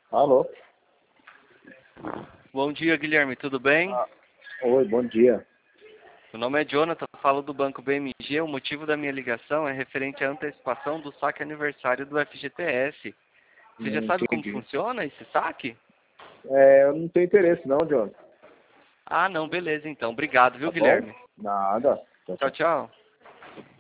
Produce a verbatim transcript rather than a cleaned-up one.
Alô? Bom dia, Guilherme, tudo bem? Ah, oi, bom dia. Meu nome é Jonathan, falo do Banco B M G. O motivo da minha ligação é referente à antecipação do saque aniversário do F G T S. Você já Não sabe como entendi. funciona esse saque? É, eu não tenho interesse não, John. Ah, não, beleza então. Obrigado, Tá viu, bom? Guilherme? Nada. Tchau, Tchau, tchau. tchau.